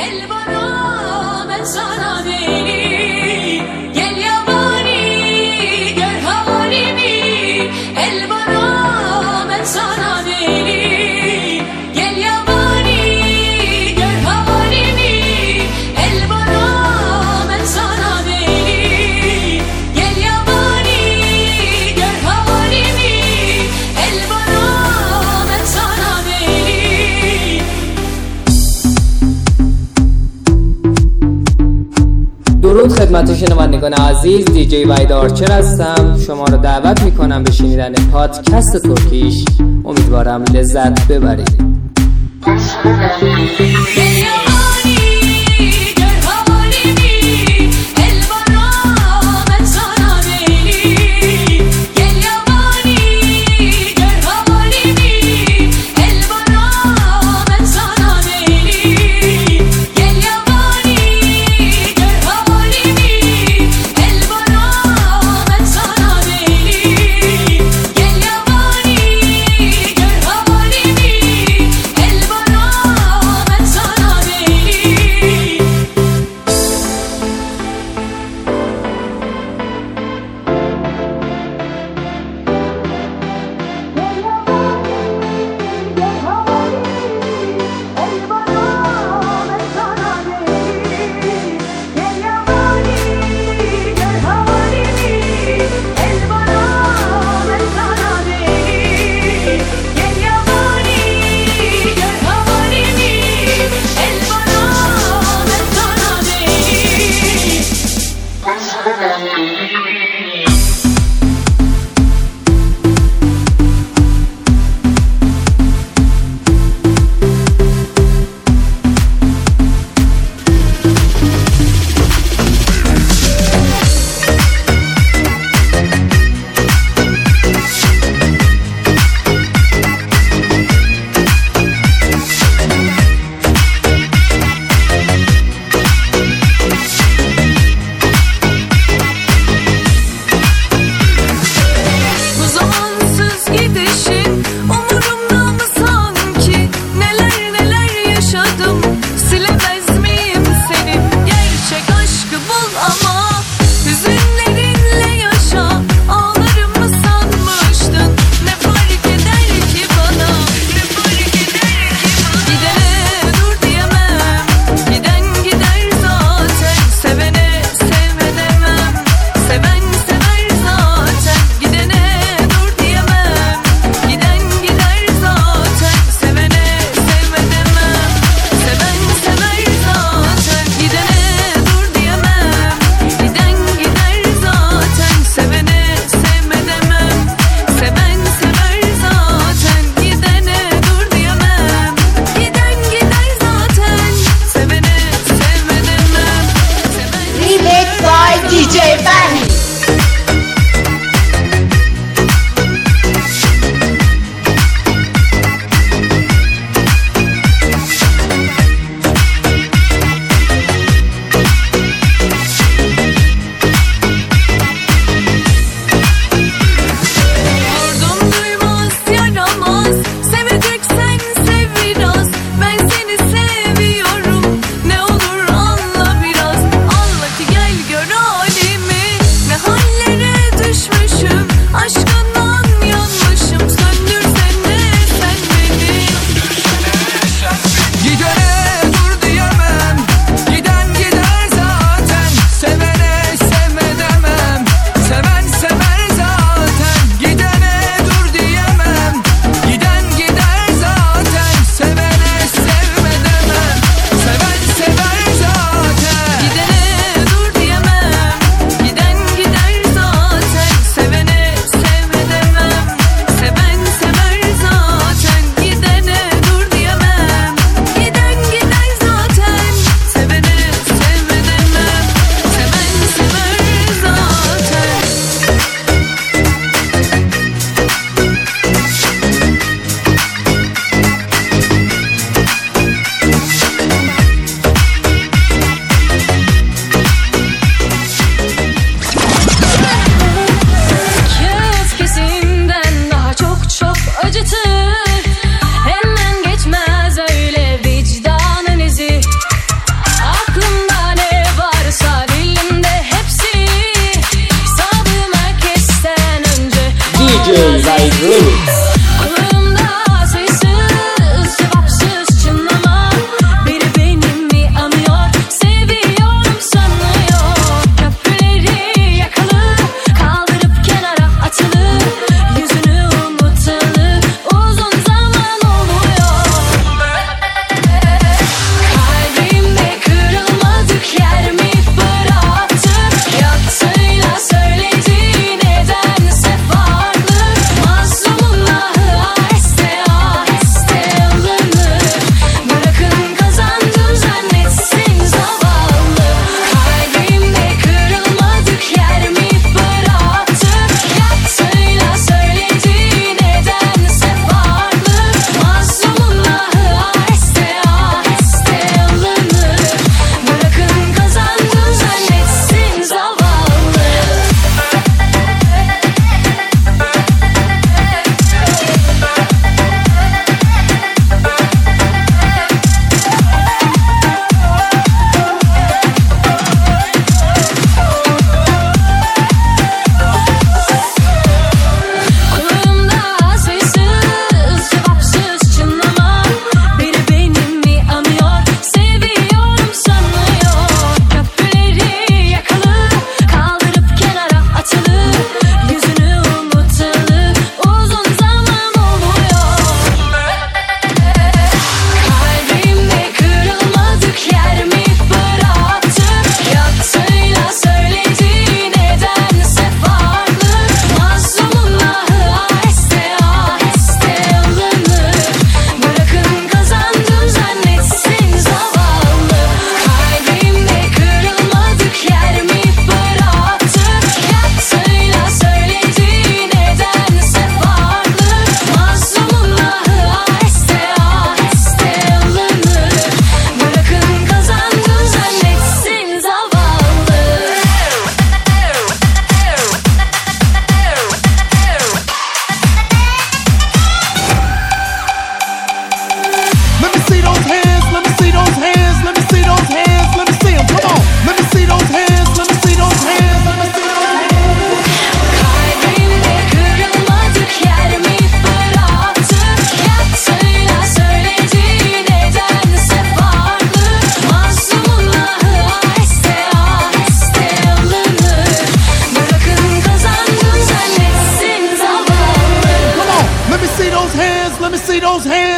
درود خدمت شنوندگان عزیز، دیجی وحید آرچر هستم. شما رو دعوت میکنم به شنیدن پادکست ترکیش. امیدوارم لذت ببرید.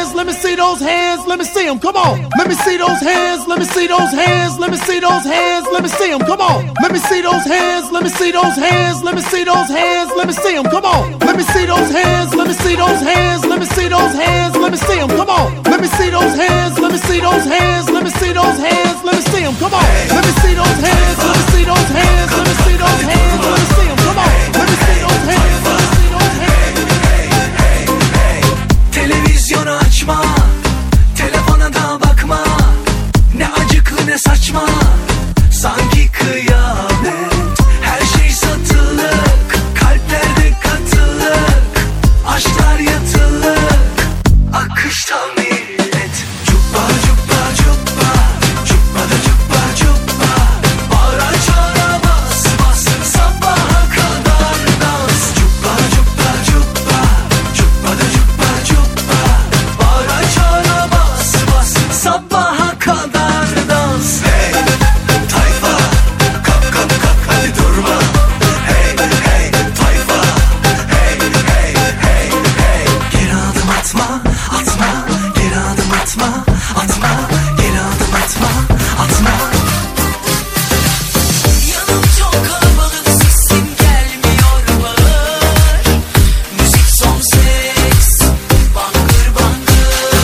hands, let me see those hands, let me see them, come on. Let me see those hands, let me see those hands, let me see those hands, let me see them, come on. Let me see those hands, let me see those hands, let me see those hands, let me see them, come on. Let me see those hands, let me see those hands, let me see those hands, let me see them, come on. Let me see those hands, let me see those hands, let me see those hands, let me see them, come on. Let me see those hands, let me see those hands, let me see those hands, let me see them, come on. Let me see those hands, let me see those hands. Televizyonu açma, telefona da bakma. Ne acıklı ne saçma, sanki kıyamet. Her şey satılık, kalplerde katılık. Aşklar yatılık, akıştan millet. Cuppa cuppa cuppa, cuppa da cuppa cuppa. Bağıra çağıra bas bas, sabaha kadar dans. Cuppa cuppa cuppa, cuppa da cuppa cuppa. Bağıra çağıra bas bas, sabaha kadar dans. Hey tayfa, kalk kalk kalk hadi durma. Hey hey tayfa, hey hey hey hey. Geri adım atma, atma. Geri adım atma, atma. Geri adım atma, atma. Yanım çok kalabalık, sesim gelmiyor bağır. Müzik son ses, bangır bangır.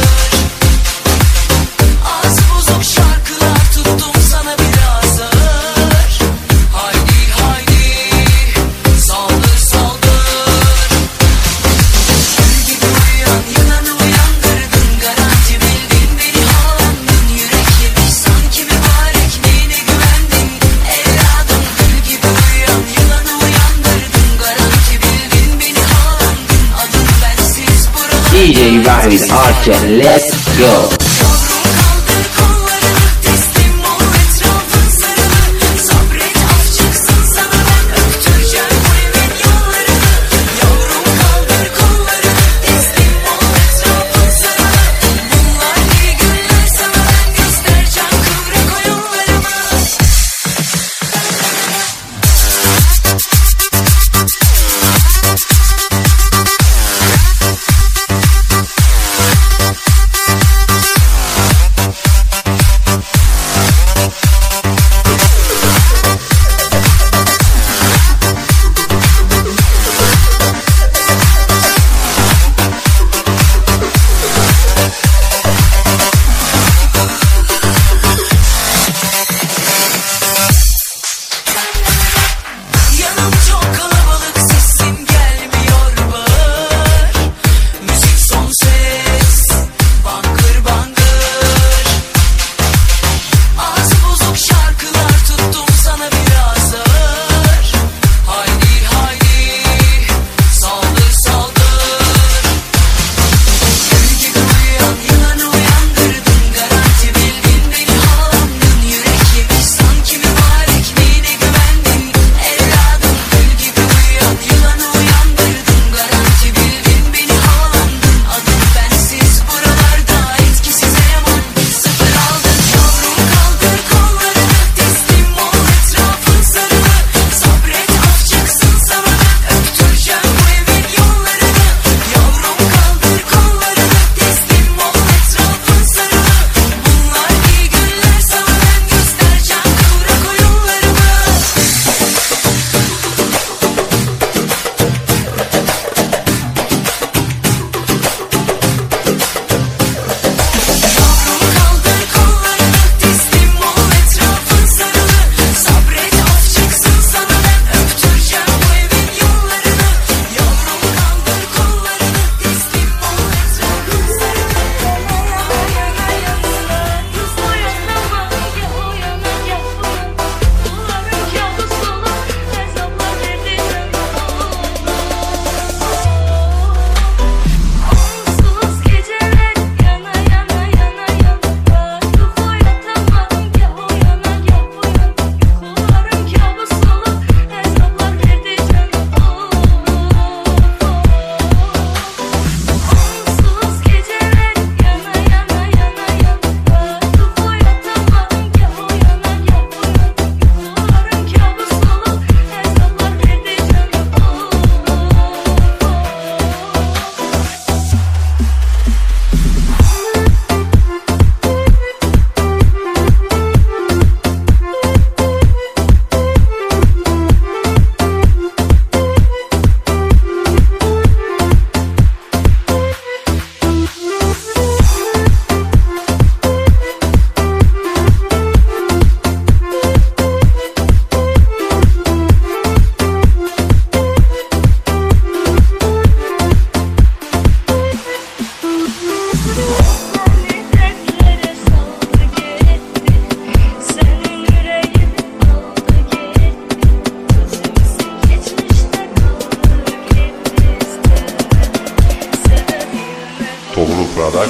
Az bozuk şarkılar tuttum sana biraz ağır. Haydi haydi, saldır saldır. Gül gibi uyan, yılanı uyandırdın. Garanti bildin, beni havalandın. Yürek yemiş sanki mübarek, neyine güvendin evladım. Gül gibi uyan, yılanı uyandırdın. Garanti bildin, beni havalandın. Adın bensiz buralar. DJ Vahid Archer, let's go. Yavrum kaldır kollarını, teslim ol etrafın sarılı. Sabret af çıksın sana, ben öptüreceğim bu evin yollarını. Yavrum kaldır kollarını, teslim ol etrafın sarılı. Bunlar iyi günler sana, ben göstereceğim kıvrak o yollarımı.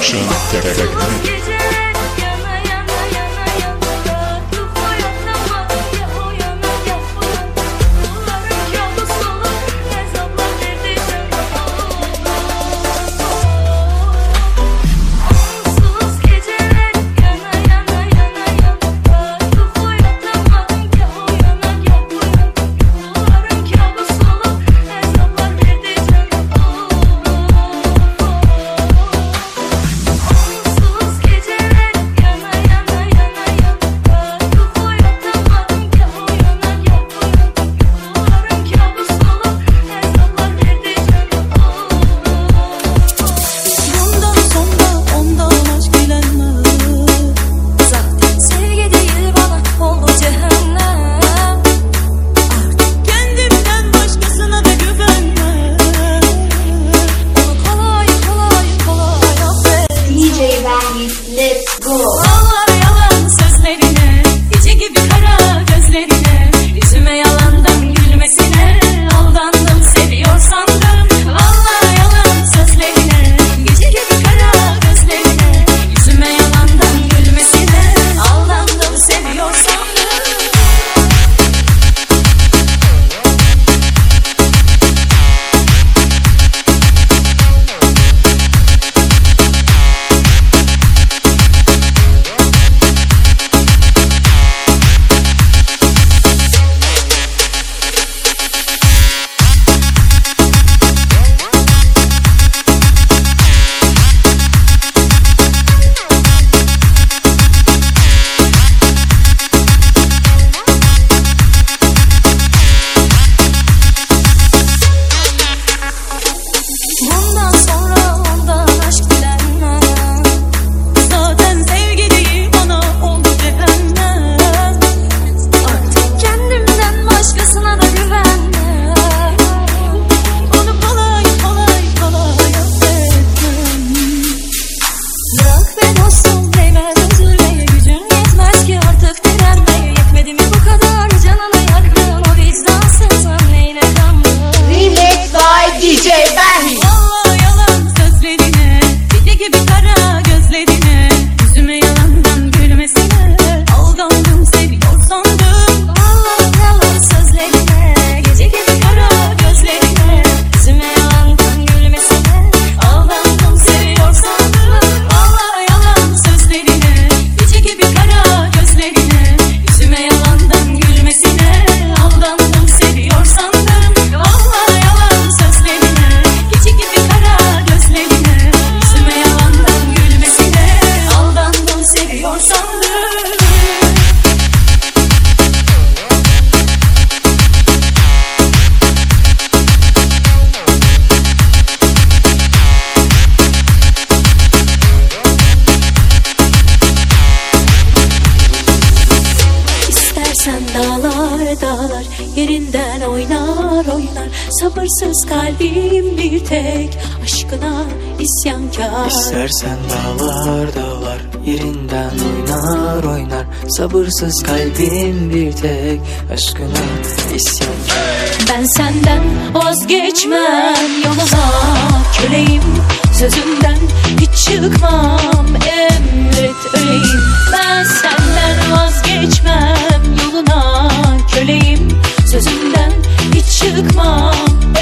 Production Technique. Yerinden oynar oynar, sabırsız kalbim bir tek aşkına isyankar. İstersen dağlar dağlar, yerinden oynar oynar, sabırsız kalbim bir tek aşkına isyankar. Ben senden vazgeçmem, yoluna köleyim, sözümden hiç çıkmam, emret öleyim. Ben senden vazgeçmem, yoluna köleyim, sözümden hiç çıkmam,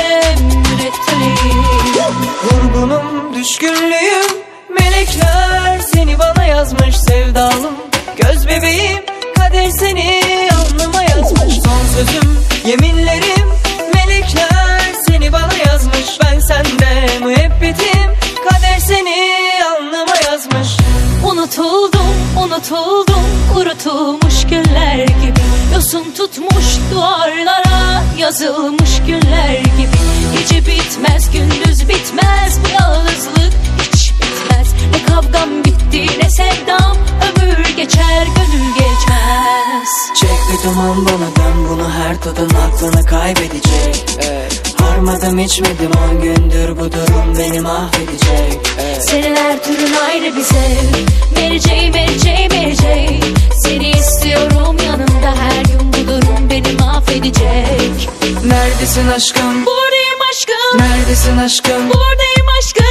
emret öleyim. Vurgunum, düşkünlüğüm, melekler seni bana yazmış sevdalım. Göz bebeğim, kader seni alnıma yazmış. Son sözüm, yeminlerim, melekler seni bana yazmış. Ben sende müebbetim, kader seni alnıma yazmış. Unutuldum, unutuldum, kurutulmuş güller gibi, yosun tutmuş duvarlara yazılmış güller gibi. Gece bitmez, gündüz bitmez, bu yalnızlık hiç bitmez. Ne kavgam bitti, ne sevdam, ömür geçer, gönül geçmez. Çek bir duman bana, ben bunu her tadın aklını kaybedecek. Harmadım içmedim 10 gündür, bu durum beni mahvedecek. Senin her türün ayrı bir zevk, Mary J, Mary J, Mary J. Seni istiyorum yanımda her gün, bu durum beni mahvedecek. Neredesin aşkım? Buradayım aşkım. Neredesin aşkım? Buradayım aşkım. Bana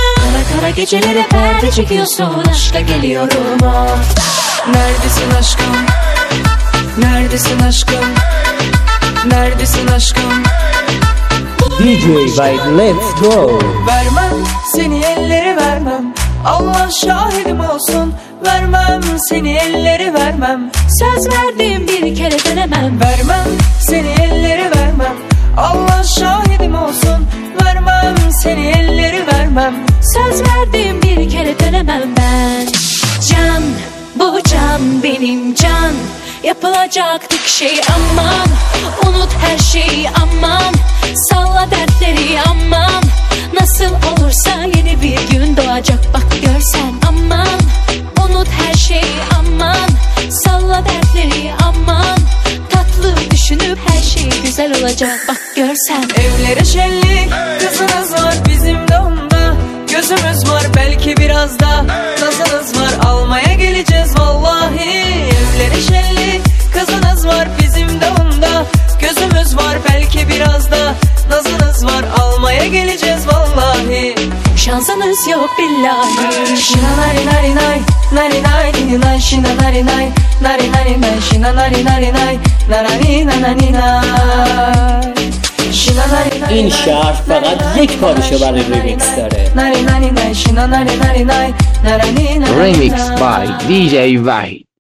Kara gecelere perde çekiyorsun, aşka geliyorum ah. Neredesin aşkım? Neredesin aşkım? Neredesin aşkım? DJ White, let's go. Vermem seni ellere vermem, Allah şahidim olsun. Vermem seni ellere vermem, Söz verdiğim bir kere dönemem. vermem seni ellere vermem, Allah şahidim olsun. Vermem seni ellere vermem. Söz verdiğim bir kere dönemem ben. Can, bu can benim can. Yapılacak tek şey aman. Unut her şeyi aman. Salla dertleri aman. Nasıl olursa yeni bir gün doğacak bak görsen aman. Unut her şeyi aman. Salla dertleri aman. Tatlı düşünüp her şey güzel olacak bak görsen. Evlere şenlik, kızınız var bizim de onda. Gözümüz var belki biraz da nazınız var, almaya geleceğiz vallahi. Evlere şenlik, kızınız var bizim de onda. Gözümüz var belki biraz da nazınız var, almaya geleceğiz vallahi. Şansınız yok billahi. Şina nari nari nay, nari nay nini nay, şina nari nay, nari nari nay, şina nari nari nay, narani nanani nay. Şina nari nari این nay, شهر فقط یک پادشاه برای ریمیکس داره. nari nani nay, şina nari nari nay, narani nanani Remix nay. by DJ Wahid.